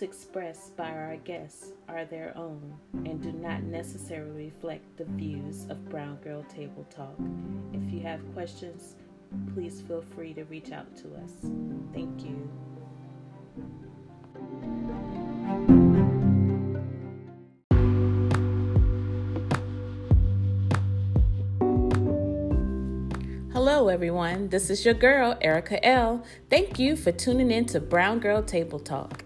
expressed by our guests are their own and do not necessarily reflect the views of Brown Girl Table Talk. If you have questions, please feel free to reach out to us. Thank you. Hello, everyone. This is your girl, Erica L. Thank you for tuning in to Brown Girl Table Talk.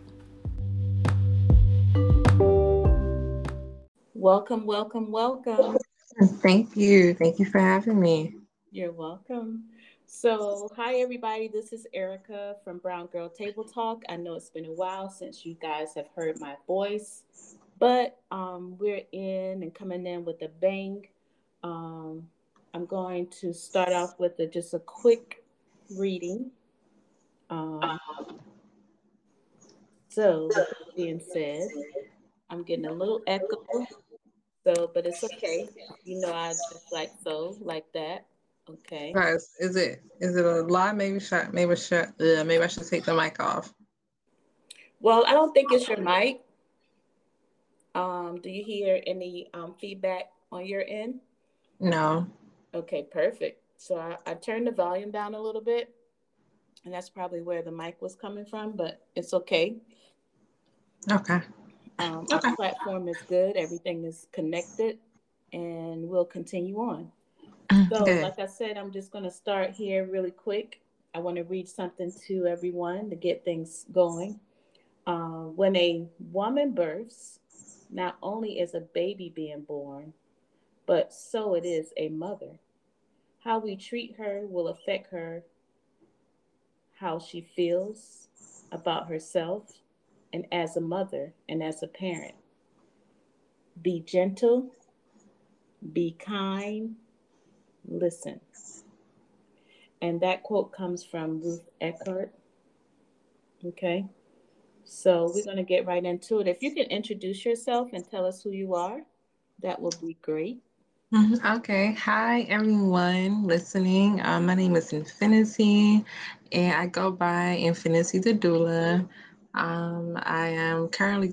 Welcome, welcome, welcome. Thank you. Thank you for having me. You're welcome. So, hi, everybody. This is Erica from Brown Girl Table Talk. I know it's been a while since you guys have heard my voice, but we're in and coming in with a bang. Um, I'm going to start off with just a quick reading. Um, so, with that being said, I'm getting a little echo, so but it's okay. You know, I just like that. Okay. Guys, is it a lie? Maybe I should take the mic off. Well, I don't think it's your mic. Do you hear any feedback on your end? No. Okay, perfect. So I turned the volume down a little bit, and that's probably where the mic was coming from, but it's okay. Okay. Our Okay. platform is good, everything is connected, and we'll continue on. So, Good. like I said, I'm just going to start here really quick. I want to read something to everyone to get things going. When a woman births, not only is a baby being born, but so it is a mother. How we treat her will affect her, how she feels about herself, and as a mother and as a parent. Be gentle, be kind, listen. And that quote comes from Ruth Eckhart. Okay. So we're going to get right into it. If you can introduce yourself and tell us who you are, that would be great. Okay. Hi, everyone listening. My name is Infinity, and I go by Infinity the Doula. I am currently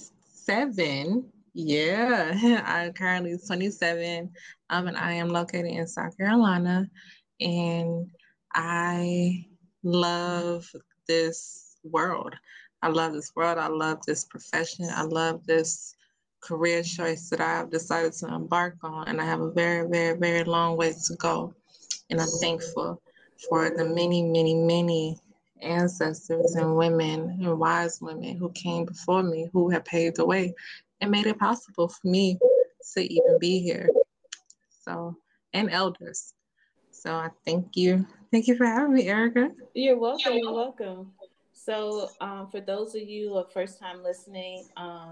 27. Yeah, I'm currently 27. And I am located in South Carolina, and I love this world. I love this world. I love this profession. I love this career choice that I've decided to embark on, and I have a very, very, very long ways to go. And I'm thankful for the many, many, many ancestors and women and wise women who came before me, who have paved the way and made it possible for me to even be here. So, and elders. So I thank you. Thank you for having me, Erica. You're welcome. You're welcome. So, for those of you who are first time listening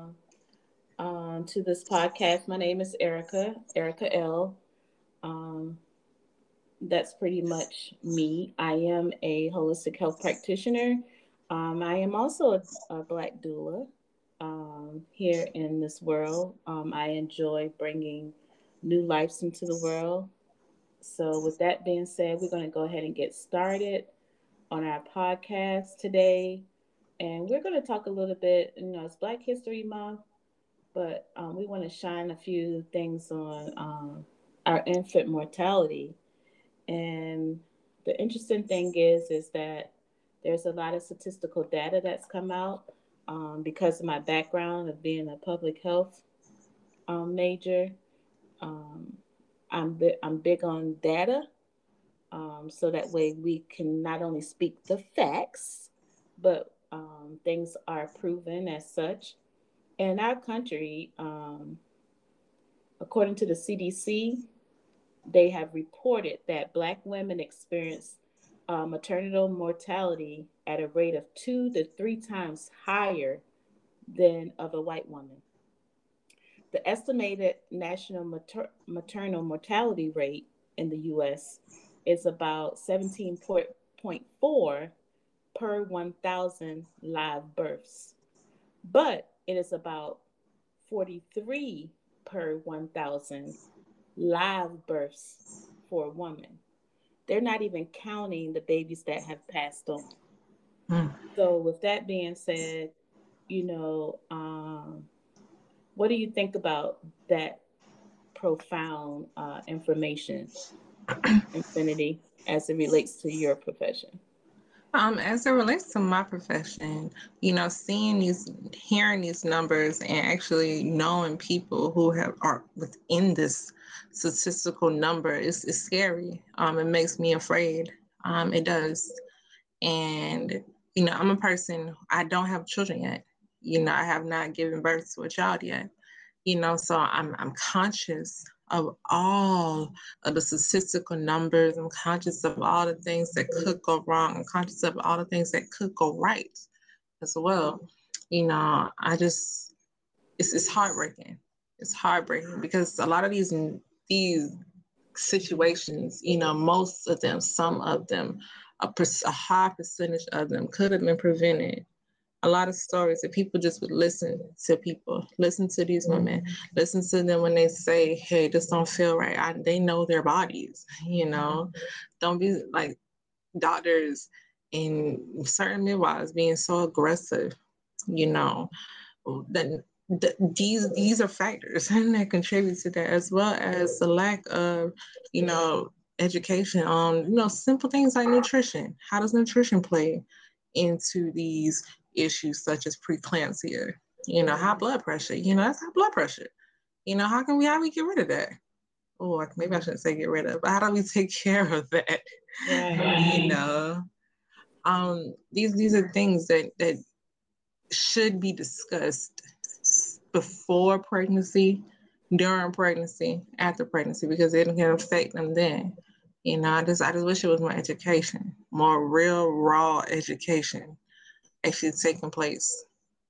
to this podcast, my name is Erica, Erica L. Um, that's pretty much me. I am a holistic health practitioner. I am also a Black doula here in this world. I enjoy bringing new lives into the world. So, with that being said, we're going to go ahead and get started on our podcast today. And we're going to talk a little bit, it's Black History Month, but we want to shine a few things on our infant mortality. And the interesting thing is that there's a lot of statistical data that's come out because of my background of being a public health major. Um, I'm big on data, so that way we can not only speak the facts, but things are proven as such. In our country, according to the CDC, they have reported that Black women experience maternal mortality at a rate of 2 to 3 times higher than of a white woman. The estimated national maternal mortality rate in the U.S. is about 17.4 per 1,000 live births, but it is about 43 per 1,000 live births for a woman. They're not even counting the babies that have passed on. Mm. So, with that being said, you know, what do you think about that profound information, Infinity, as it relates to your profession? As it relates to my profession, hearing these numbers, and actually knowing people who are within this statistical number is scary. It makes me afraid. It does. And I'm a person. I don't have children yet. I have not given birth to a child yet. So I'm conscious of all of the statistical numbers. I'm conscious of all the things that could go wrong. I'm conscious of all the things that could go right as well. I just it's heartbreaking. It's heartbreaking because a lot of these situations, most of them, some of them, a high percentage of them could have been prevented. A lot of stories that people just would listen to these women, listen to them when they say, hey, this don't feel right. They know their bodies, don't be like doctors and certain midwives being so aggressive, then these are factors that contribute to that, as well as the lack of, education on, simple things like nutrition. How does nutrition play into these issues such as preeclampsia? High blood pressure. That's high blood pressure. How we get rid of that? Oh, maybe I shouldn't say get rid of, but how do we take care of that? Right. These are things that should be discussed before pregnancy, during pregnancy, after pregnancy, because it can affect them then. I just wish it was more education, more real raw education actually taking place.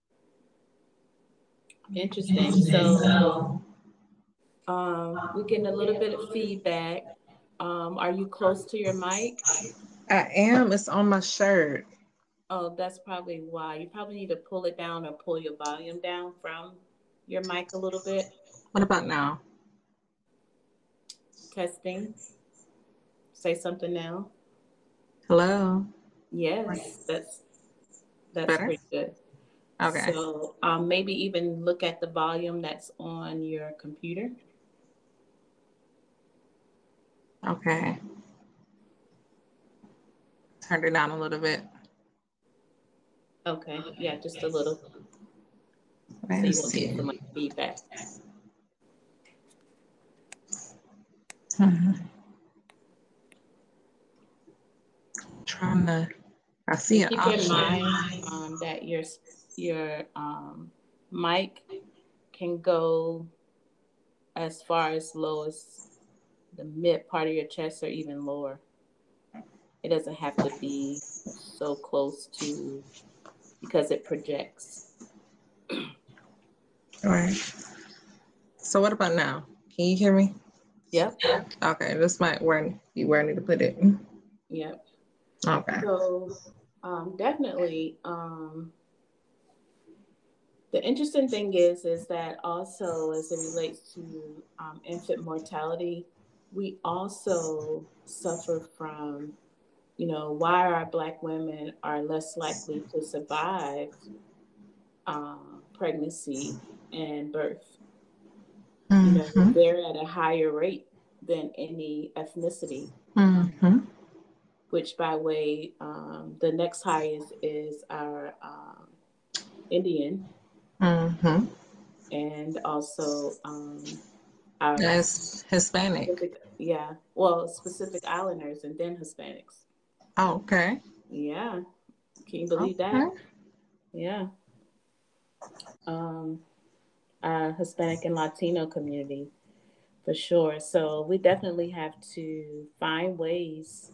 Interesting. So, we're getting a little bit of feedback. Are you close to your mic? I am. It's on my shirt. Oh, that's probably why. You probably need to pull it down or pull your volume down from your mic a little bit. What about now? Testing. Say something now. Hello. Yes, that's Better? pretty good. Okay. So maybe even look at the volume that's on your computer. Okay. Turned it down a little bit. Okay, yeah, just a little, so you Let's won't get see. so much feedback. Trying to. I see And an keep in option. mind that your mic can go as far as low as the mid part of your chest or even lower. It doesn't have to be so close to, because it projects. All right. So what about now? Can you hear me? Yep, Okay, this might be where I need to put it. yep. Okay. So definitely, the interesting thing is that also as it relates to infant mortality, we also suffer from, why our Black women are less likely to survive pregnancy and birth. Mm-hmm. They're at a higher rate than any ethnicity, Mm-hmm. which by way, the next highest is our Indian, Mm-hmm. and also our That's Hispanic. Pacific, yeah, well, Pacific Islanders and then Hispanics. Oh, okay. Yeah, can you believe that? Okay. Yeah, um, our Hispanic and Latino community for sure. So we definitely have to find ways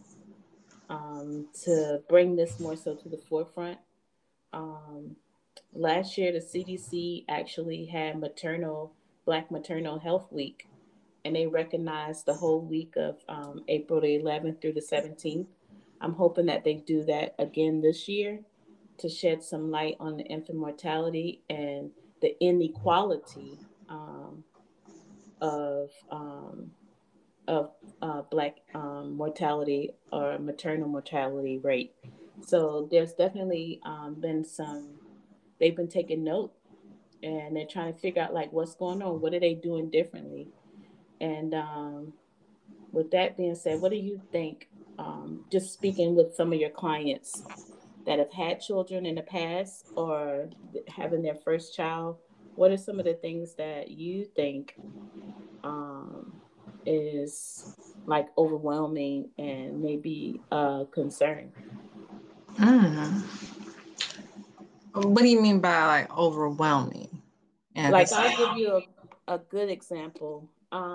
to bring this more so to the forefront. Um, Last year, the CDC actually had Black Maternal Health Week, and they recognized the whole week of April the 11th through the 17th. I'm hoping that they do that again this year to shed some light on the infant mortality and the inequality of of Black mortality or maternal mortality rate. So there's definitely been some they've been taking note, and they're trying to figure out like what's going on, what are they doing differently. And with that being said, what do you think, just speaking with some of your clients that have had children in the past or having their first child, what are some of the things that you think is like overwhelming and maybe a concern? Mm. What do you mean by like overwhelming? And Like I'll give you a good example.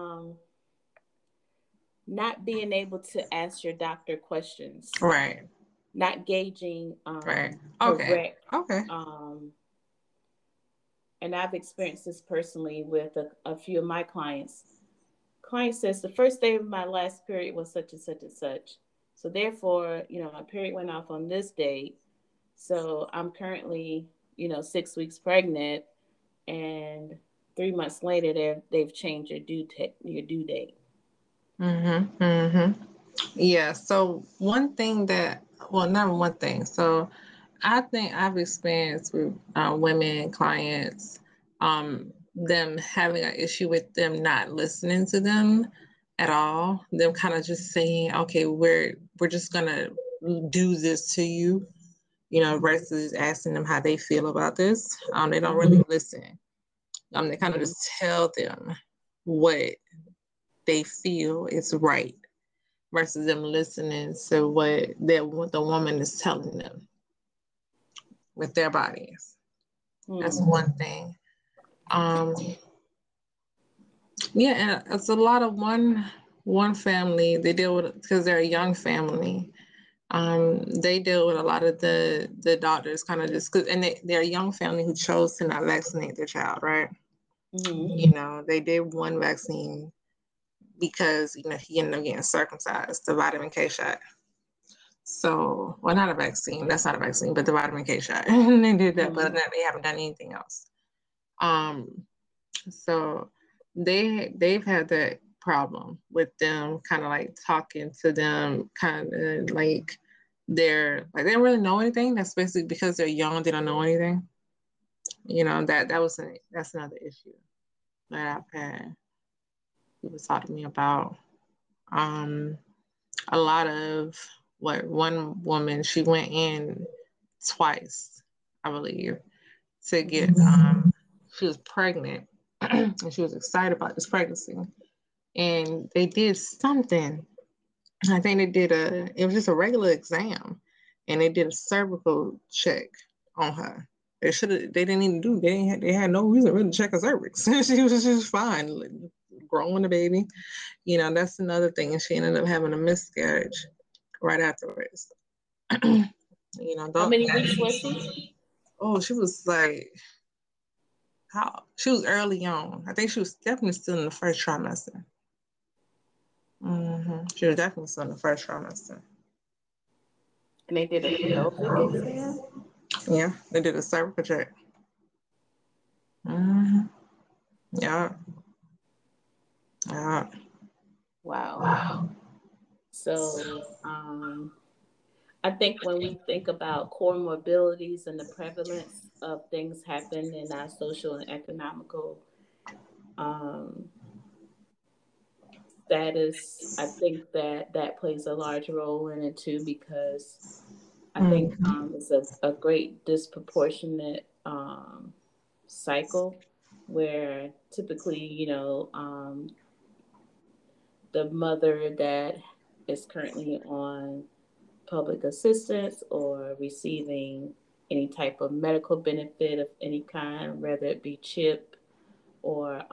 Not being able to ask your doctor questions, right, not gauging right. Okay, correct. okay. Um, and I've experienced this personally with a few of my clients. Client says the first day of my last period was such and such and such. So therefore, my period went off on this date. So I'm currently, 6 weeks pregnant, and 3 months later, they've changed your due date. Mm-hmm. Mm-hmm. Yeah. So one thing that, well, not one thing. So I think I've experienced with women clients, them having an issue with them not listening to them at all. Them kind of just saying, "Okay, we're just gonna do this to you," versus asking them how they feel about this. They don't Mm-hmm. really listen. They kind of Mm-hmm. just tell them what they feel is right versus them listening to what the woman is telling them with their bodies. That's Mm-hmm. one thing. Um, yeah, and it's a lot of one family. They deal with, because they're a young family. They deal with a lot of the doctors kind of just cause, and they're a young family who chose to not vaccinate their child, right? Mm-hmm. They did one vaccine because he ended up getting circumcised, the vitamin K shot. So, well, not a vaccine. That's not a vaccine, but the vitamin K shot. And they did that, but Mm-hmm. they haven't done anything else. Um, so they've had that problem with them kind of like talking to them, kind of like they don't really know anything. That's basically because they're young, they don't know anything. That's another issue that I've had people talk to me about. Um, a lot of what one woman, she went in twice, I believe, to get she was pregnant and she was excited about this pregnancy. And they did something. I think it was just a regular exam, and they did a cervical check on her. They didn't even they had no reason really to check her cervix. She was just fine, like, growing a baby. That's another thing. And she ended up having a miscarriage right afterwards. How Don't. many weeks was she? Oh, she was like, how? She was early on. I think she was definitely still in the first trimester. She was definitely still in the first trimester. And they did a pelvic exam? Yeah, they did a cervical check. Mm-hmm. Yeah, yeah. Wow. So, I think when we think about core morbidities and the prevalence of things happen in our social and economical um, status, I think that plays a large role in it too, because I think Mm-hmm. it's a great disproportionate cycle where typically, the mother that is currently on public assistance or receiving any type of medical benefit of any kind, whether it be CHIP or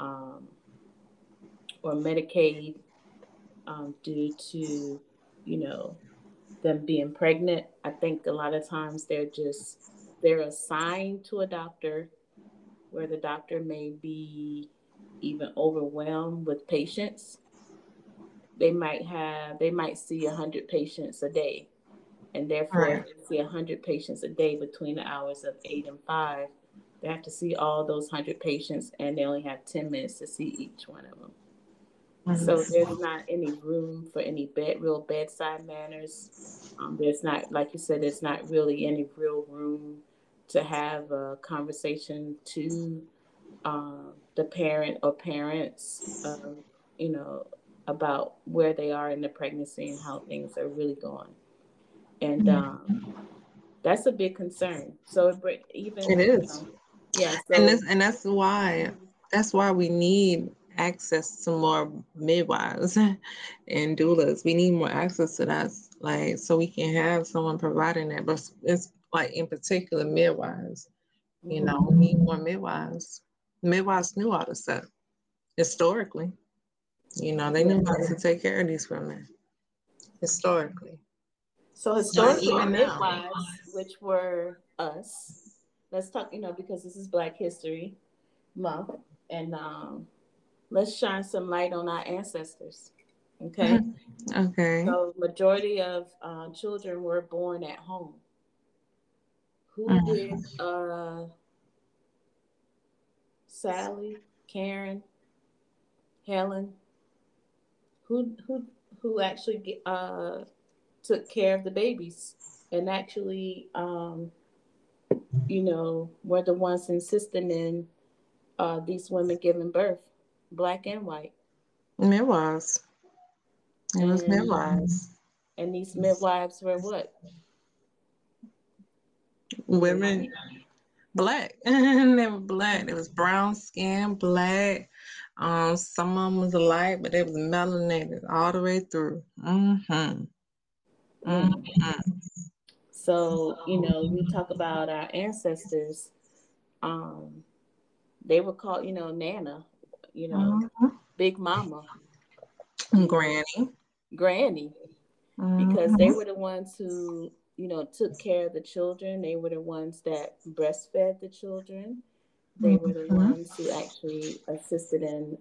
Medicaid, due to you know them being pregnant. I think a lot of times they're assigned to a doctor where the doctor may be even overwhelmed with patients. They might see 100 patients a day, and therefore if Right. they see 100 patients a day between the hours of 8 and 5, they have to see all those 100 patients, and they only have 10 minutes to see each one of them. So Mm-hmm. there's not any room for any real bedside manners. There's not, like you said, there's not really any real room to have a conversation to the parent or parents, you know, about where they are in the pregnancy and how things are really going. And that's a big concern. So even, It is. yeah. And So that's why we need access to more midwives and doulas. We need more access to that, like, so we can have someone providing that. But it's like in particular midwives. You know, we need more midwives. Midwives knew all this stuff historically. You know, they knew how to take care of these women historically. So And historically, even now. midwives, which were us, let's talk, because this is Black History Month, and let's shine some light on our ancestors. Okay, Okay. so majority of children were born at home. Who Mm. did Sally, Karen, Helen? Who actually took care of the babies and actually were the ones insisting in these women giving birth, black and white. Midwives. It was And midwives. these midwives were what? They were Women, white. black. They were black. It was brown skin, black. Some of them was light, but they was melanated all the way through. Mm-hmm. Mm. Mm-hmm. So, we talk about our ancestors. Um, they were called, Nana, Mm-hmm. Big Mama, you know, Granny. Granny, because they Mm-hmm. were the ones who, took care of the children. They were the ones that breastfed the children. They were the Mm-hmm. ones who actually assisted in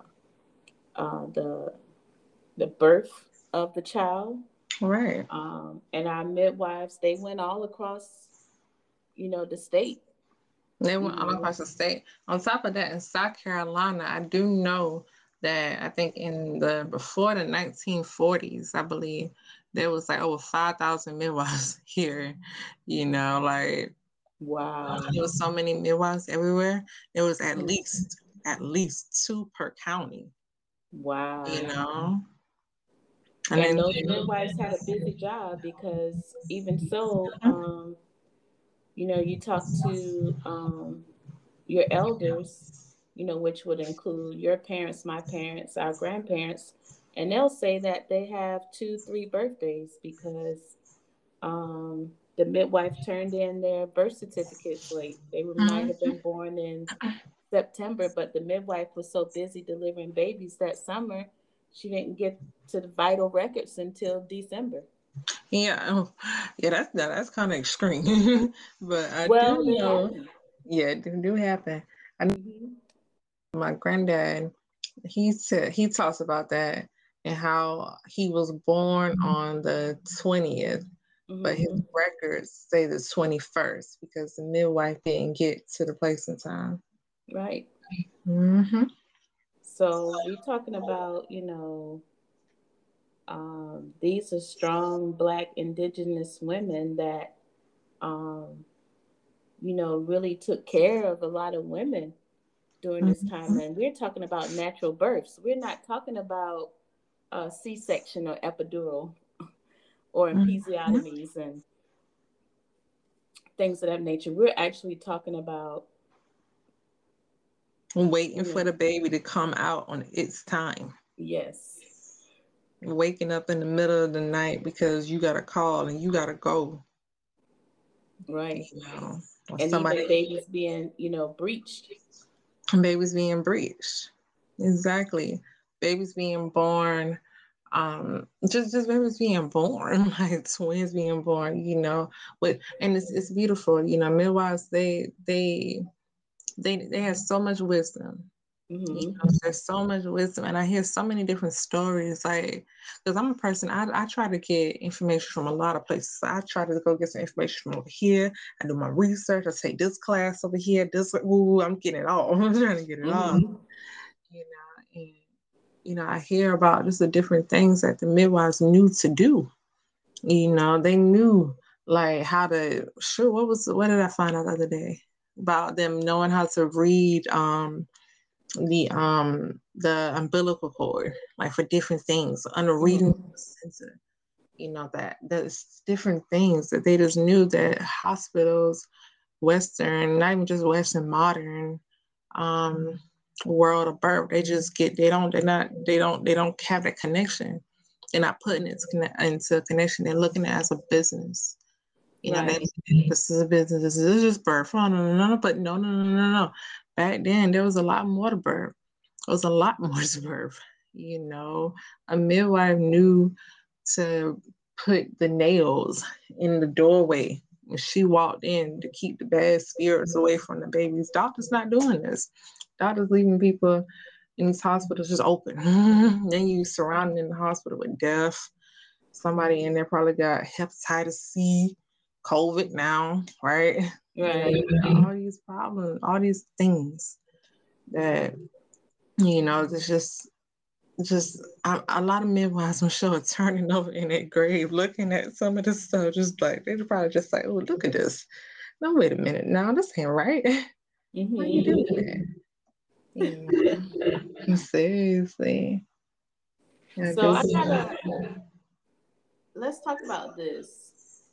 the birth of the child. Right. And our midwives, they went all across, the state. They You went all know, across the state. On top of that, in South Carolina, I do know that I think in the before the 1940s, I believe there was like over 5,000 midwives here. You know, like wow, there was so many midwives everywhere. There was at least two per county. You wow. know, and And then those midwives had a busy job because even so, you talk to your elders, which would include your parents, my parents, our grandparents, and they'll say that they have 2, 3 birthdays because the midwife turned in their birth certificates late. They might have been born in September, but the midwife was so busy delivering babies that summer, she didn't get to the vital records until December. yeah, yeah, that's kind of extreme, but I do Well, they know, happen. yeah, it do happen. I know Hmm. my granddad, he talks about that and how he was born on the 20th, but his Hmm. records say the 21st because the midwife didn't get to the place in time. Right. Mm-hmm. So we talking about, these are strong Black Indigenous women that, um, really took care of a lot of women during this time. And we're talking about natural births. We're not talking about C-section or epidural or Mm-hmm. episiotomies and things of that nature. We're actually talking about, Waiting you for know, the baby to come out on its time. yes, Waking up in the middle of the night because you got a call and you got to go, right. you know, or And even somebody, babies being, breached. babies being breached. Exactly. Babies being born, just babies being born, like twins being born, and it's beautiful, midwives, they have so much wisdom. Hmm. There's so much wisdom, and I hear so many different stories. Like, because I'm a person, I try to get information from a lot of places. I try to go get some information from over here. I do my research. I take this class over here. Ooh, I'm getting it all. I'm trying to get it all. Hmm. And I hear about just the different things that the midwives knew to do. They knew like how to sure what did I find out the other day about them knowing how to read the umbilical cord, like for different things, under reading Mhm. the sensor, that there's different things that they just knew that hospitals, Western, not even just Western, modern um world of birth, they just get they don't have that connection. They're not putting it into a connection. They're looking at it as a business. Right. This is a business. This is just birth. Oh, no, no, no, no. But no, no, no, no, no. Back then, there was a lot more to birth. There was a lot more to birth. A midwife knew to put the nails in the doorway when she walked in to keep the bad spirits away from the babies. Doctors not doing this. Doctors leaving people in these hospitals just open. Then you surrounded in the hospital with death. Somebody in there probably got hepatitis C, COVID now, right? Right. All these problems, all these things that, it's just a lot of midwives, I'm sure, are turning over in their grave, looking at some of this stuff, just like they're probably just like, oh, look at this. No, wait a minute, now this ain't right. How you Mhm. doing that? Seriously. Yeah, So I 'cause- gotta let's talk about this.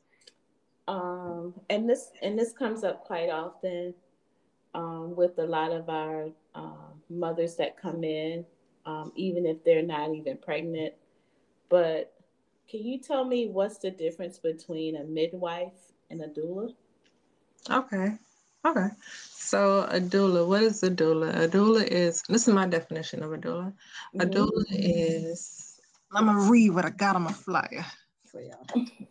And this comes up quite often with a lot of our mothers that come in, even if they're not even pregnant. But can you tell me what's the difference between a midwife and a doula? Okay. Okay. So a doula, what is a doula? A doula is, this is my definition of a doula. A Hmm. doula is, I'm gonna read what I got on my flyer for y'all.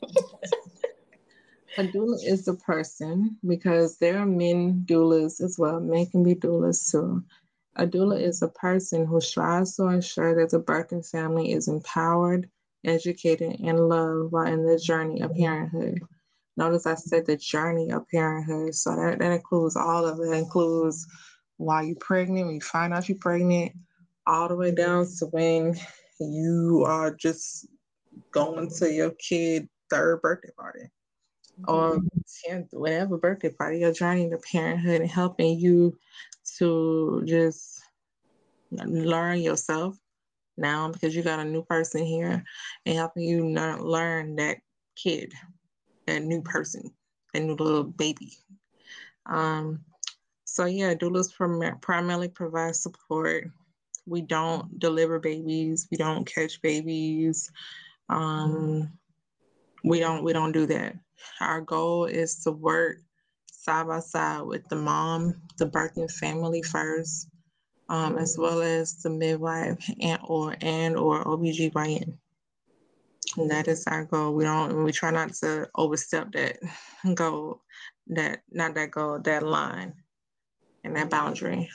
A doula is the person, because there are men doulas as well. Men can be doulas too. A doula is a person who strives to ensure that the birthing family is empowered, educated, and loved while in the journey of parenthood. Notice I said the journey of parenthood. So that includes all of it. It includes while you're pregnant, when you find out you're pregnant, all the way down to when you are just going to your kid third birthday party or Hmm. 10th, whatever birthday party, your journey to parenthood and helping you to just learn yourself now because you got a new person here and helping you learn that kid, that new person, that new little baby. Um, so yeah, doulas primarily provide support. We don't deliver babies. We don't catch babies. Um, we don't do that. Our goal is to work side by side with the mom, the birthing family first, as well as the midwife and or OBGYN. And that is our goal. We try not to overstep that goal, that line and that boundary.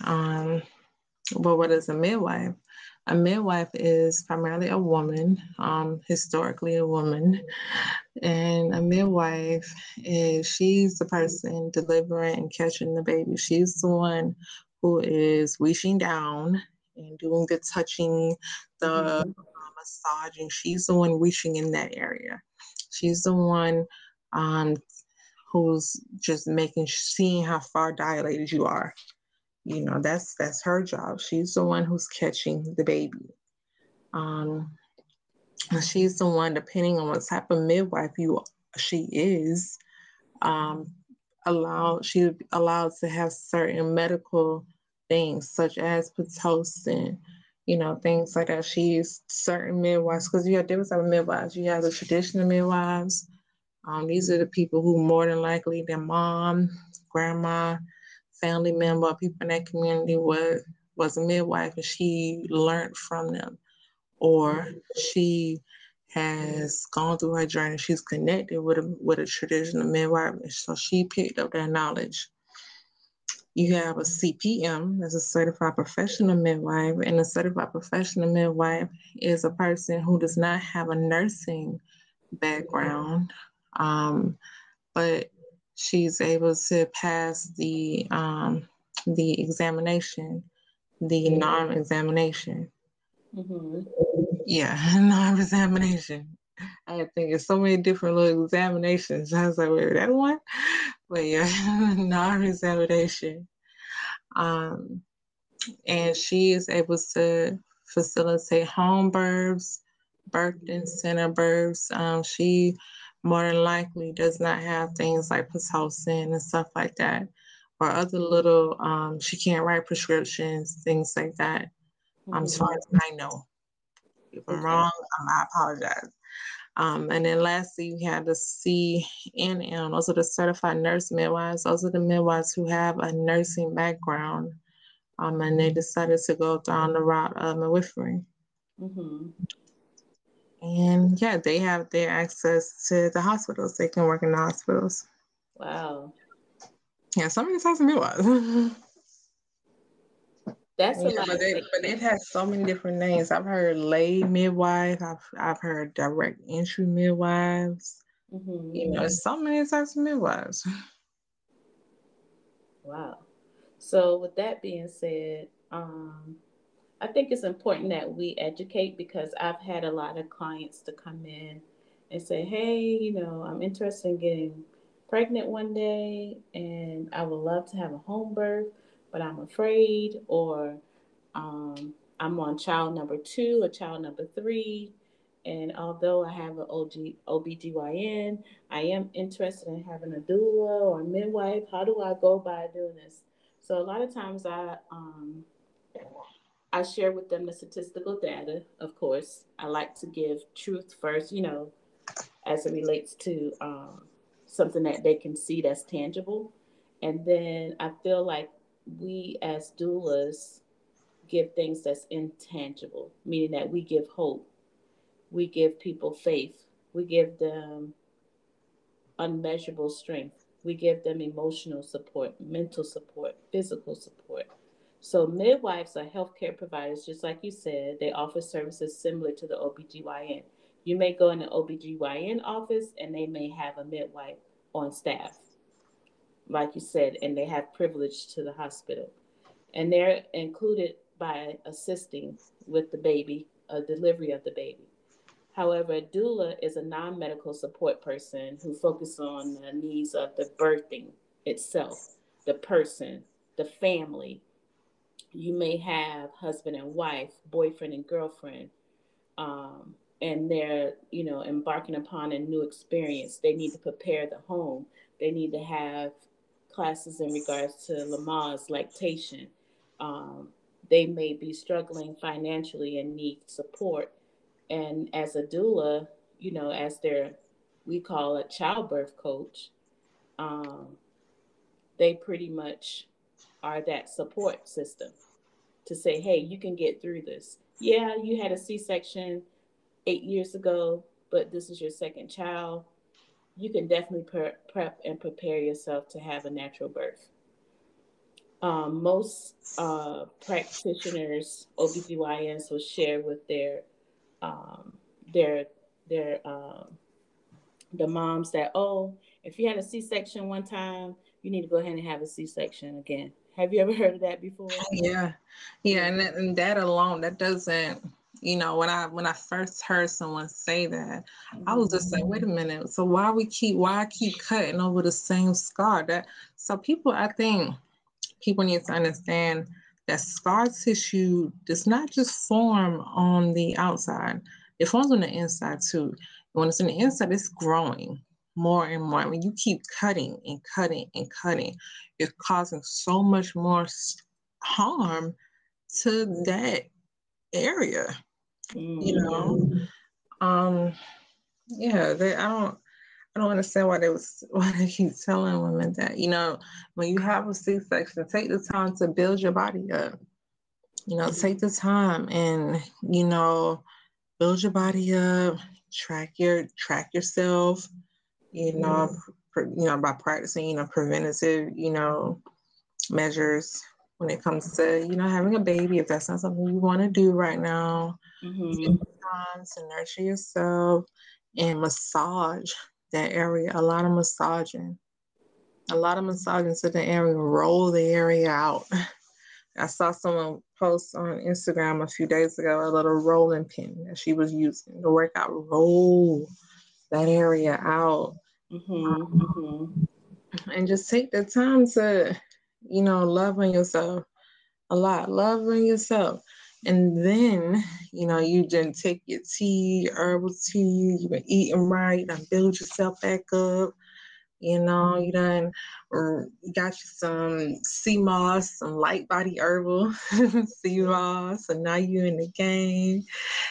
But what is a midwife? A midwife is primarily a woman, historically a woman, and a midwife she's the person delivering and catching the baby. She's the one who is reaching down and doing the touching, the Hmm. massaging. She's the one reaching in that area. She's the one um, who's just seeing how far dilated you are. That's her job. She's the one who's catching the baby. Um, she's the one, depending on what type of midwife she is, um, she allowed to have certain medical things such as pitocin, things like that. She's certain midwives because you have different type of midwives. You have the traditional midwives. These are the people who more than likely their mom, grandma, family member, people in that community was a midwife and she learned from them, or she has gone through her journey. She's connected with a traditional midwife, so she picked up that knowledge. You have a CPM, that's a certified professional midwife, and a certified professional midwife is a person who does not have a nursing background, but she's able to pass the examination, the NARM examination. Hmm. Yeah, NARM examination. I had to think of so many different little examinations. I was like, wait, that one? But yeah, non-examination. Um, and she is able to facilitate home births, birthing center births. She more than likely does not have things like Pitocin and stuff like that, or other little. She can't write prescriptions, things like that. As far as I know, if I'm wrong, I apologize. And then lastly, you have the CNM. Those are the certified nurse midwives. Those are the midwives who have a nursing background. And they decided to go down the route of midwifery. And yeah, they have their access to the hospitals. They can work in the hospitals. Wow. Yeah, so many types of midwives. That's a lot. But it has so many different names. I've heard lay midwife. I've heard direct entry midwives. So many types of midwives. Wow. So with that being said, I think it's important that we educate, because I've had a lot of clients to come in and say, hey, I'm interested in getting pregnant one day and I would love to have a home birth, but I'm afraid, or I'm on child number 2 or child number 3. And although I have an OBGYN, I am interested in having a doula or a midwife. How do I go by doing this? So a lot of times I share with them the statistical data, of course. I like to give truth first, as it relates to something that they can see that's tangible. And then I feel like we as doulas give things that's intangible, meaning that we give hope, we give people faith, we give them unmeasurable strength, we give them emotional support, mental support, physical support. So midwives are healthcare providers, just like you said. They offer services similar to the OBGYN. You may go in the OBGYN office and they may have a midwife on staff, like you said, and they have privilege to the hospital. And they're included by assisting with the baby, a delivery of the baby. However, a doula is a non medical support person who focuses on the needs of the birthing itself, the person, the family. You may have husband and wife, boyfriend and girlfriend, and they're embarking upon a new experience. They need to prepare the home. They need to have classes in regards to Lamaze, lactation. Um, they may be struggling financially and need support. And as a doula, as their, we call a childbirth coach, um, they pretty much are that support system to say, hey, you can get through this. Yeah, you had a C-section 8 years ago, but this is your second child. You can definitely prep and prepare yourself to have a natural birth. Most practitioners, OBGYNs, will share with um, their their the moms that, oh, if you had a C-section one time, you need to go ahead and have a C-section again. Have you ever heard of that before? Yeah. And that alone, that doesn't, when I first heard someone say that, I was just like, wait a minute. So why I keep cutting over the same scar? I think people need to understand that scar tissue does not just form on the outside; it forms on the inside too. When it's on the inside, it's growing more and more. I mean, you keep cutting and cutting and cutting, you're causing so much more harm to that area. Yeah, I don't understand why they keep telling women that. When you have a C-section, take the time to build your body up. Take the time and build your body up, track yourself. By practicing preventative measures when it comes to having a baby, if that's not something you want to do right now. Take time to nurture yourself and massage that area. A lot of massaging to the area, roll the area out. I saw someone post on Instagram a few days ago a little rolling pin that she was using to work out, roll that area out, and just take the time to, love on yourself a lot, love on yourself. And then, you just take your tea, your herbal tea, you've been eating right, build yourself back up. You done got you some sea moss, some light body herbal sea moss, and now you in the game.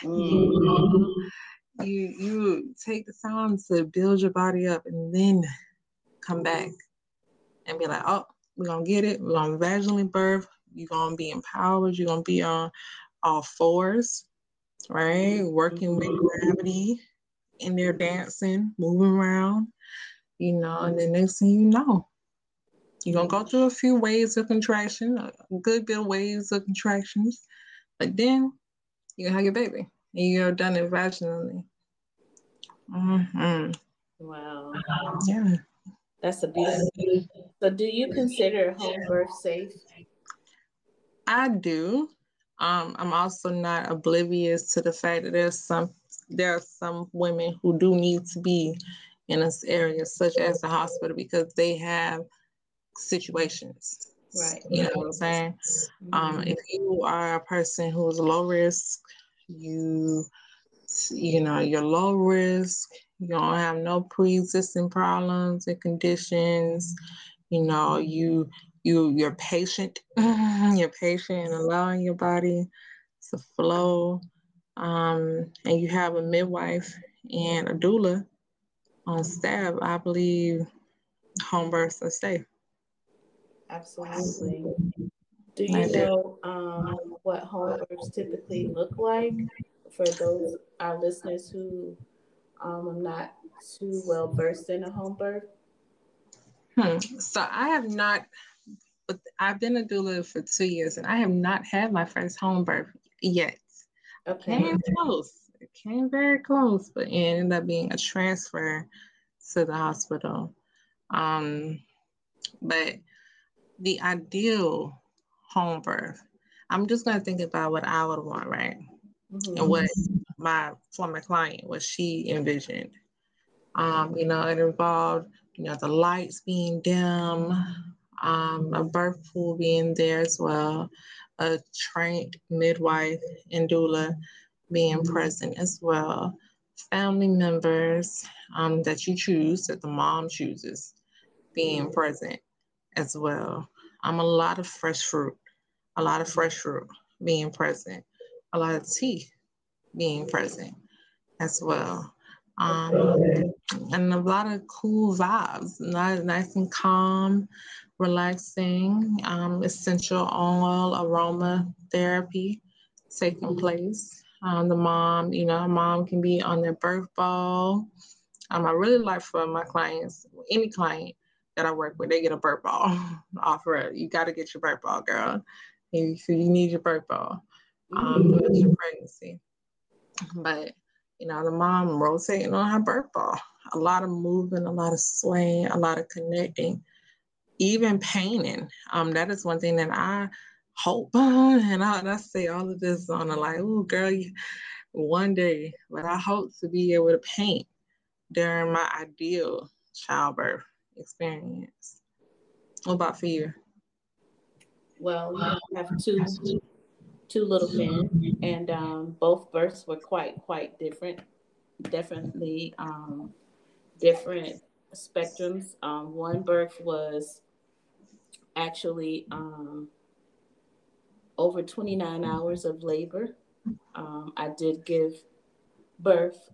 You take the time to build your body up, and then come back and be like, oh, we're gonna get it. We're gonna vaginally birth. You're gonna be empowered. You're gonna be on all fours, right? Working with gravity, and they're dancing, moving around. And the next thing you know, you're going to go through a few waves of contraction, a good bit of waves of contractions, but then you're going to have your baby, and you're done it vaginally. Wow. Yeah. That's a beautiful. So do you consider home birth safe? I do. I'm also not oblivious to the fact that there are some women who do need to be in this area, such as the hospital, because they have situations. Right. You know what I'm saying? If you are a person who is low risk, you're low risk, you don't have no pre-existing problems and conditions, you're patient, you're patient and allowing your body to flow, and you have a midwife and a doula on staff, I believe home births are safe. Absolutely. Do you know what home births typically look like for those our listeners who are not too well versed in a home birth? So I have not, but I've been a doula for 2 years, and I have not had my first home birth yet. Okay. Came close. It came very close, but it ended up being a transfer to the hospital. But the ideal home birth, I'm just going to think about what I would want, right? And what my former client, what she envisioned. It involved, the lights being dim, a birth pool being there as well, a trained midwife and doula being present as well, family members that you choose, that the mom chooses, being present as well. A lot of fresh fruit, being present, a lot of tea being present as well. And a lot of cool vibes, nice and calm, relaxing, essential oil aroma therapy taking place. Mom can be on their birth ball. I really like for my clients, any client that I work with, they get a birth ball offer it. You got to get your birth ball, girl. You need your birth ball for your pregnancy. But the mom rotating on her birth ball. A lot of moving, a lot of swaying, a lot of connecting, even painting. That is one thing that I hope, and I say all of this on a like, oh girl, one day, but I hope to be able to paint during my ideal childbirth experience. What about for you? Well, I have two little men, and both births were quite different. Definitely different spectrums. One birth was actually over 29 hours of labor. I did give birth.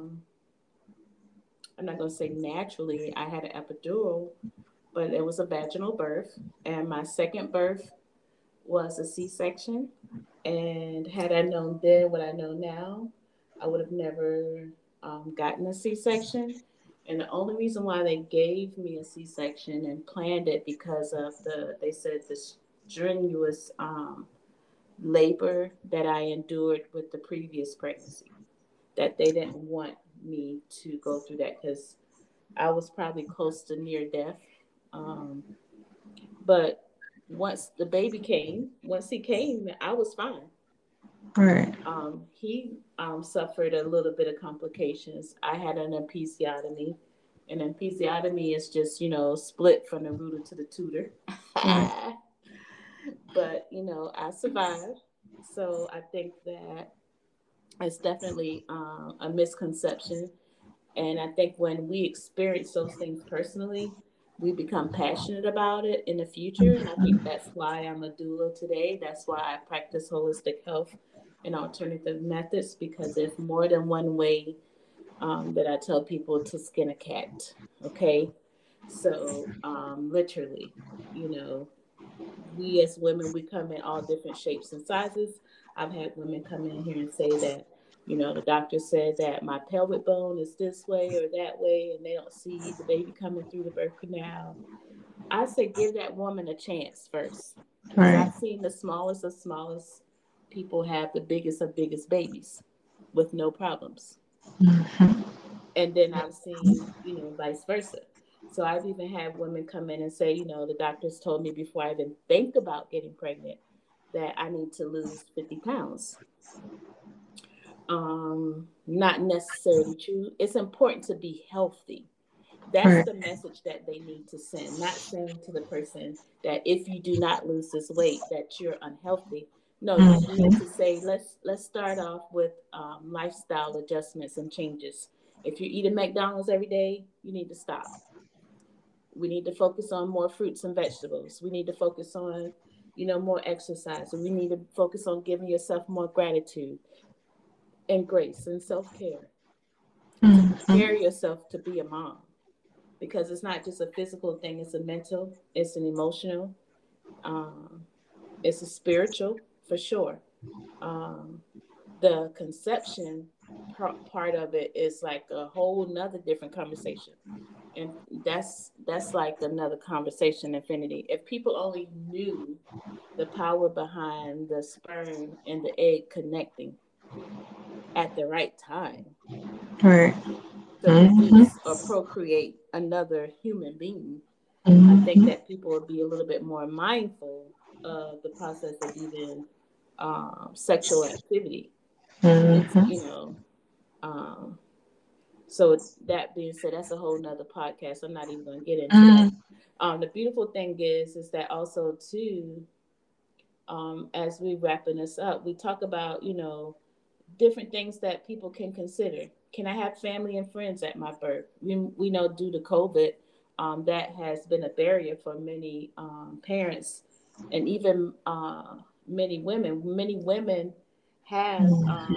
I'm not going to say naturally. I had an epidural, but it was a vaginal birth. And my second birth was a C-section. And had I known then what I know now, I would have never gotten a C-section. And the only reason why they gave me a C-section and planned it because of they said the strenuous labor that I endured with the previous pregnancy, that they didn't want me to go through that because I was probably close to near death. But once he came, I was fine. Right. He suffered a little bit of complications. I had an episiotomy. An episiotomy is just, split from the rooter to the tutor. Right. But, I survived. So I think that it's definitely a misconception. And I think when we experience those things personally, we become passionate about it in the future. And I think that's why I'm a doula today. That's why I practice holistic health and alternative methods, because there's more than one way that I tell people to skin a cat. Okay. So, literally, you know, we as women, we come in all different shapes and sizes. I've had women come in here and say that, the doctor said that my pelvic bone is this way or that way, and they don't see the baby coming through the birth canal. I say give that woman a chance first, because Right. I've seen the smallest of smallest people have the biggest of biggest babies with no problems. Mhm. And then I've seen, vice versa. So I've even had women come in and say, the doctors told me before I even think about getting pregnant that I need to lose 50 pounds. Not necessarily true. It's important to be healthy. That's Right. the message that they need to send, not saying to the person that if you do not lose this weight that you're unhealthy. No, you need Mhm. to say let's start off with lifestyle adjustments and changes. If you're eating McDonald's every day, you need to stop. We need to focus on more fruits and vegetables. We need to focus on, more exercise. We need to focus on giving yourself more gratitude and grace and self-care to Mhm. prepare yourself to be a mom, because it's not just a physical thing, it's a mental, it's an emotional, um, it's a spiritual for sure. um, the conception part of it is like a whole nother different conversation, and that's like another conversation infinity. If people only knew the power behind the sperm and the egg connecting at the right time Right. to Mhm. produce or procreate another human being, I think Mhm. that people would be a little bit more mindful of the process of even sexual activity. It's, Mhm. um, so that being said, that's a whole nother podcast. I'm not even going to get into that. Mhm. The beautiful thing is that also too, as we wrapping this up, we talk about, different things that people can consider. Can I have family and friends at my birth? We know due to COVID, that has been a barrier for many parents and even many women. Many women have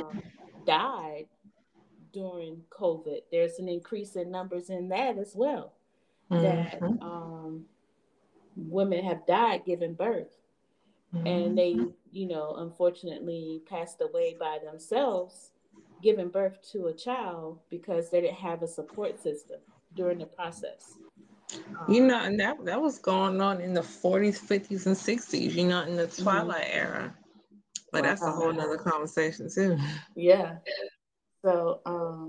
died during COVID. There's an increase in numbers in that as well, that Mhm. women have died giving birth, and Mhm. they, unfortunately passed away by themselves giving birth to a child because they didn't have a support system during the process. Um, And that was going on in the 40s, 50s, and 60s, in the mhm. Twilight era. But that's a whole Wow. nother conversation too. Yeah. So,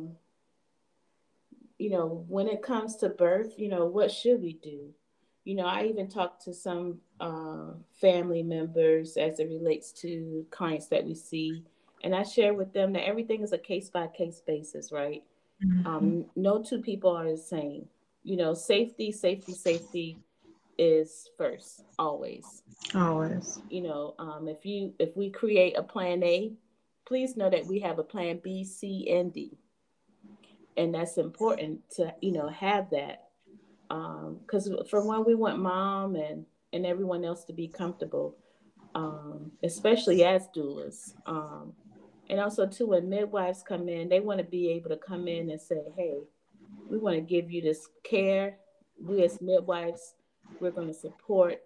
when it comes to birth, what should we do? I even talked to some family members as it relates to clients that we see, and I share with them that everything is a case by case basis, right? Mhm. No two people are the same. Safety, safety, safety is first, always. Always. If we create a plan A, please know that we have a plan B, C, and D, and that's important to have that, because for one, we want mom and everyone else to be comfortable, especially as doulas. And also too, when midwives come in, they want to be able to come in and say, hey, we want to give you this care. We as midwives, we're going to support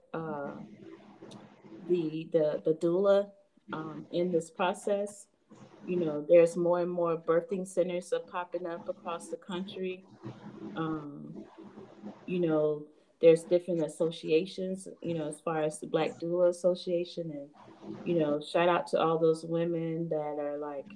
the doula in this process. There's more and more birthing centers are popping up across the country. Um, you know, there's different associations, as far as the Black Doula Association. And, shout out to all those women that are like,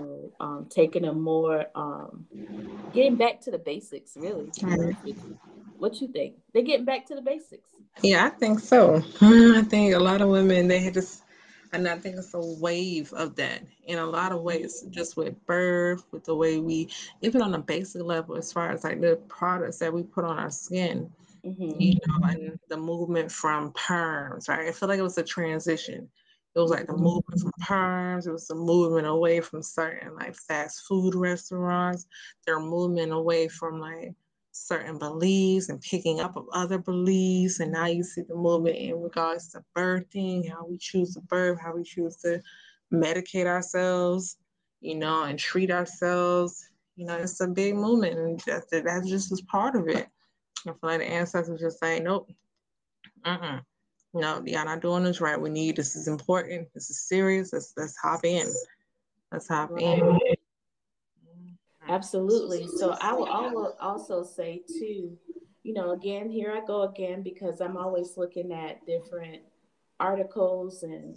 taking a more, getting back to the basics, really, to be Right. honest with you. What you think? They're getting back to the basics. Yeah, I think so. I think a lot of women they had just, and I think it's a wave of that in a lot of ways, just with birth, with the way we, even on a basic level, as far as like the products that we put on our skin, Mm-hmm. you know, and the movement from perms, right? I feel like it was a transition. It was like the Mm-hmm. movement from perms. It was the movement away from certain like fast food restaurants. Their movement away from like certain beliefs and picking up of other beliefs. And now you see the movement in regards to birthing, how we choose to birth, how we choose to medicate ourselves, you know, and treat ourselves. You know, it's a big movement, and that just was part of it. I feel like the ancestors just saying, nope, mm-mm. No, y'all not doing this right. We need this is important. This is serious. Let's hop in. Let's hop Right. in. Absolutely. So I will also say too, again, here I go again because I'm always looking at different articles and,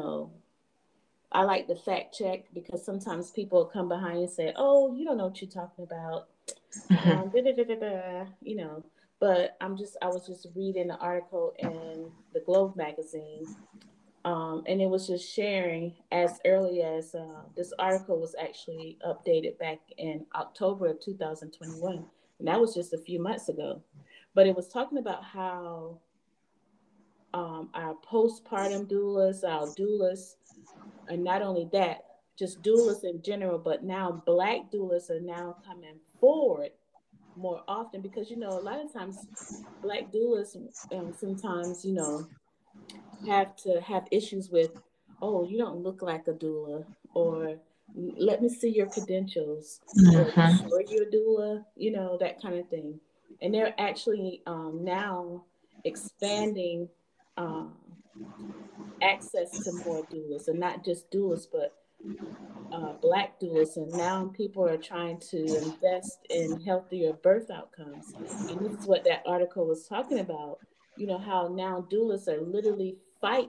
I like to fact check because sometimes people come behind and say, "Oh, you don't know what you're talking about." Mm-hmm. Da, da, da, da, da, but I was just reading an article in the Globe magazine, and it was just sharing as early as this article was actually updated back in October of 2021, and that was just a few months ago. But it was talking about how our postpartum doulas, our doulas, and not only that, just doulas in general, but now Black doulas are now coming forward more often because a lot of times Black doulas sometimes have to have issues with, oh, you don't look like a doula, or let me see your credentials, or you Mm-hmm. sure you're a doula, that kind of thing. And they're actually now expanding um, access to more doulas, and not just doulas, but Black doulas. And now people are trying to invest in healthier birth outcomes. And this is what that article was talking about. How now doulas are literally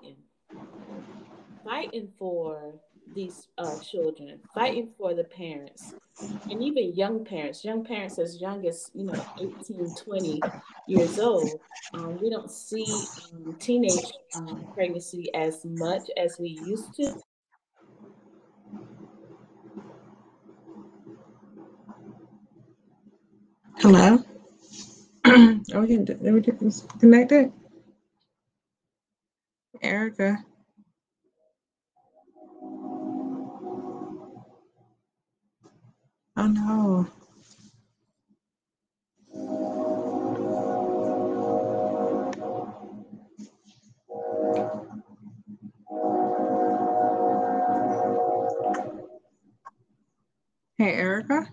fighting for these children, fighting for the parents, and even young parents as young as 18, 20 years old. We don't see teenage pregnancy as much as we used to. Hello. Are we connected? Erica. Oh no. Hey, Erica.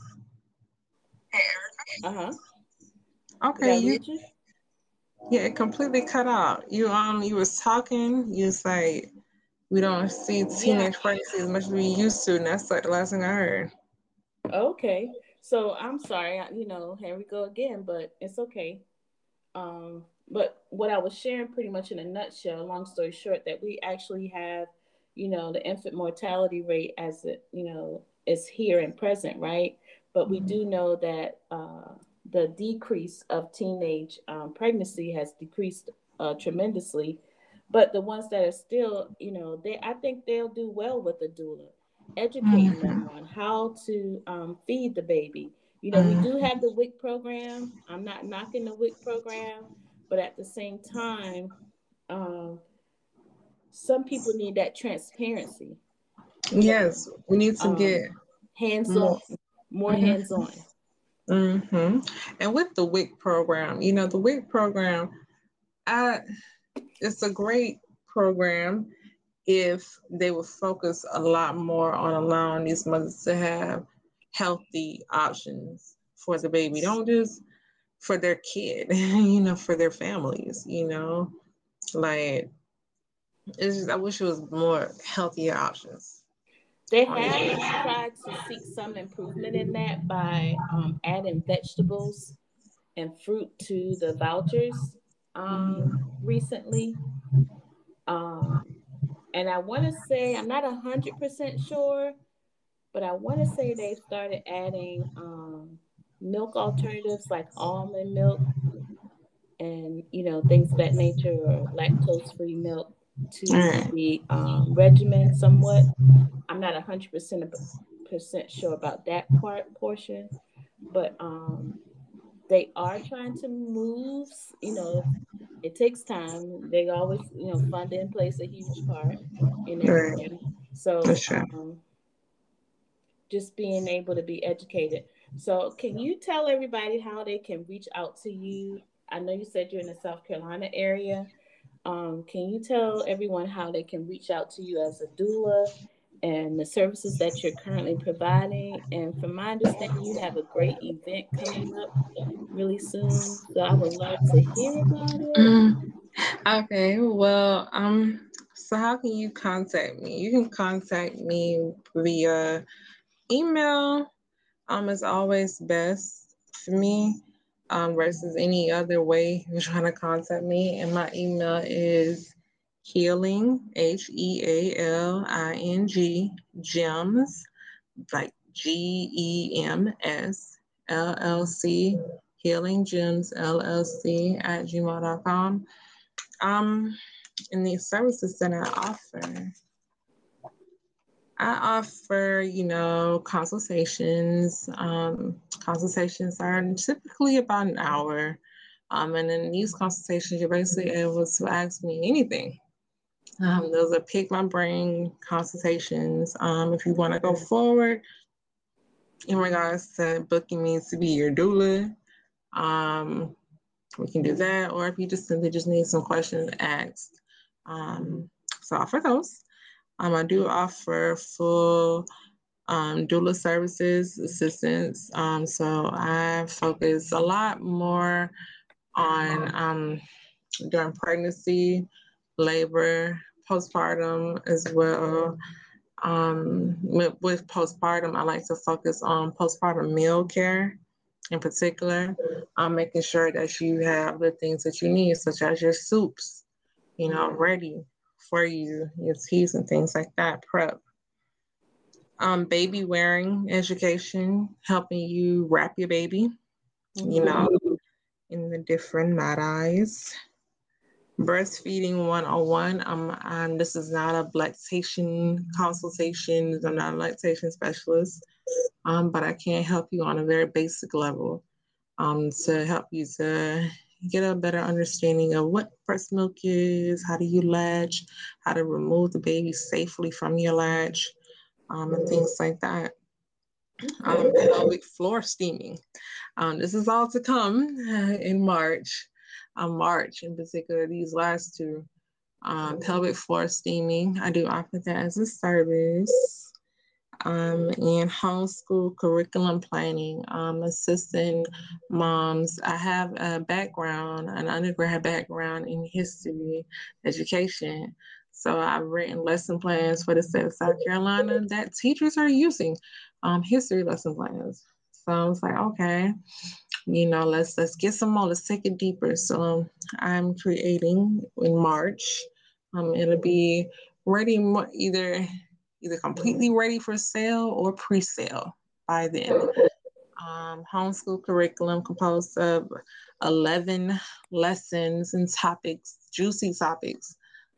Uh huh. Did Okay, I you. lose you? Yeah, it completely cut out. You was talking. You was like, we don't see Yeah. teenage pregnancy as much as we used to, and that's like the last thing I heard. Okay. So I'm sorry. Here we go again, but it's okay. But what I was sharing pretty much in a nutshell, long story short, that we actually have, the infant mortality rate as it, is here and present, right? But we do know that the decrease of teenage pregnancy has decreased tremendously. But the ones that are still, I think they'll do well with the doula, educating them Mm-hmm. on how to feed the baby. We do Mm-hmm. have the WIC program. I'm not knocking the WIC program, but at the same time, um, some people need that transparency, you know, Yes, we need to um, get hands more. on, more Hmm. hands on. Hmm. And with the WIC program, the WIC program, I it's a great program if they would focus a lot more on allowing these mothers to have healthy options for the baby. Don't just for their kid, for their families, Like it's just I wish it was more healthier options. They On have tried to seek some improvement in that by adding vegetables and fruit to the vouchers recently. Um, and I want to say, I'm not 100% sure, but I want to say they started adding milk alternatives like almond milk and things of that nature, or lactose free milk, All to right. the regimen somewhat. I'm not 100% sure about that portion, but they are trying to move. It takes time. They always, funding plays a huge part in All right. everything. So That's true. just being able to be educated. So, can you tell everybody how they can reach out to you? I know you said you're in the South Carolina area. Can you tell everyone how they can reach out to you as a doula and the services that you're currently providing? And from my understanding, you have a great event coming up really soon. So, I would love to hear about it. Mm, okay. Well, so how can you contact me? You can contact me via email. Is always best for me. Versus any other way you're trying to contact me. And my email is healing, HEALING, gems, like GEMS, LLC, healing gems, LLC at gmail.com. Um, and the services that I offer, consultations. Consultations are typically about an hour. And in these consultations, you're basically able to ask me anything. Those are pick my brain consultations. If you want to go forward in regards to booking me to be your doula, um, we can do that. Or if you just simply just need some questions asked. So I offer those. I do offer full doula services, assistance. So I focus a lot more on during pregnancy, labor, postpartum as well. With postpartum, I like to focus on postpartum meal care in particular, making sure that you have the things that you need, such as your soups, ready for you, your teas and things like that, prep. Baby wearing education, helping you wrap your baby, you Mm-hmm. know, in the different mad eyes. Breastfeeding 101. This is not a lactation consultation. I'm not a lactation specialist, but I can help you on a very basic level to help you to get a better understanding of what breast milk is, how do you latch, how to remove the baby safely from your latch, and things like that. Okay. Pelvic floor steaming. This is all to come in March. March in particular, these last two. Pelvic floor steaming. I do offer that as a service. And homeschool curriculum planning, assisting moms. I have a background, an undergrad background in history education. So I've written lesson plans for the state of South Carolina that teachers are using, history lesson plans. So I was like, okay, let's get some more, let's take it deeper. So I'm creating in March. It'll be ready either completely ready for sale or pre-sale by then. Homeschool curriculum composed of 11 lessons and topics, juicy topics,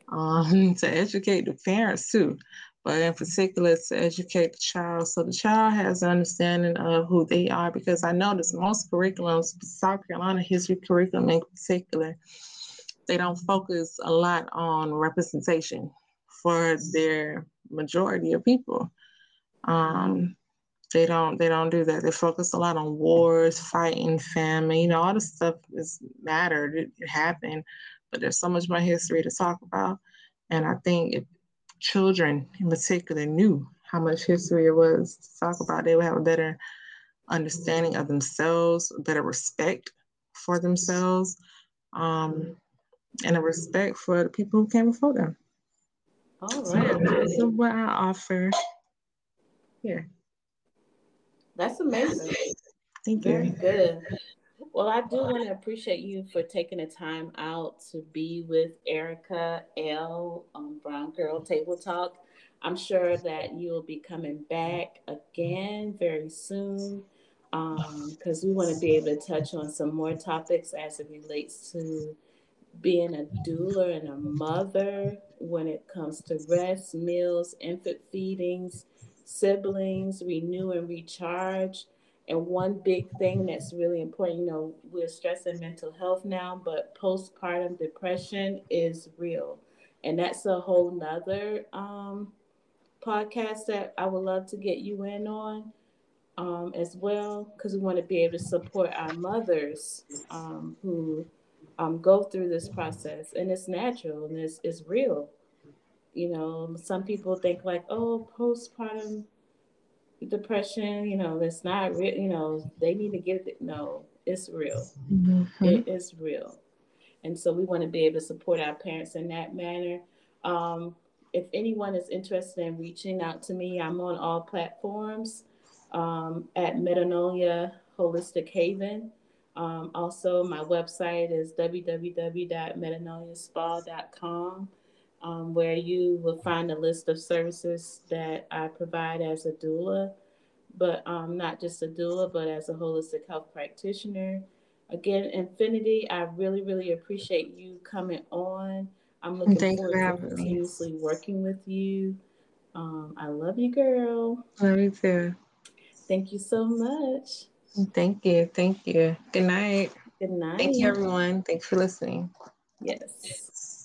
to educate the parents too, but in particular to educate the child so the child has an understanding of who they are. Because I notice most curriculums, South Carolina history curriculum in particular, they don't focus a lot on representation for their majority of people. Um, they don't do that. They focus a lot on wars, fighting, famine. All this stuff is mattered. It happened, but there's so much more history to talk about. And I think if children in particular knew how much history it was to talk about, they would have a better understanding of themselves, a better respect for themselves, um, and a respect for the people who came before them. All So right. that's what I offer here. That's amazing. Thank Very you. good. Well, I do want to appreciate you for taking the time out to be with Erica L. on Brown Girl Table Talk. I'm sure that you'll be coming back again very soon. because we want to be able to touch on some more topics as it relates to being a doula and a mother when it comes to rest, meals, infant feedings, siblings, renew and recharge. And one big thing that's really important, we're stressing mental health now, but postpartum depression is real. And that's a whole nother podcast that I would love to get you in on as well, because we want to be able to support our mothers who go through this process. And it's natural and it's real. Some people think like, oh, postpartum depression, that's not real. They need to get it. No, it's real. Mm-hmm. It is real. And so we want to be able to support our parents in that manner. Um, if anyone is interested in reaching out to me, I'm on all platforms at Metanoia Holistic Haven. Also, my website is www.metanoliaspa.com, where you will find a list of services that I provide as a doula, but not just a doula, but as a holistic health practitioner. Again, Infinity, I really, really appreciate you coming on. I'm looking Thanks for forward to having me. continuously working with you. I love you, girl. Love you too. Thank you so much. Thank you. Thank you. Good night. Good Thank you, night. everyone. Thanks for listening. Yes.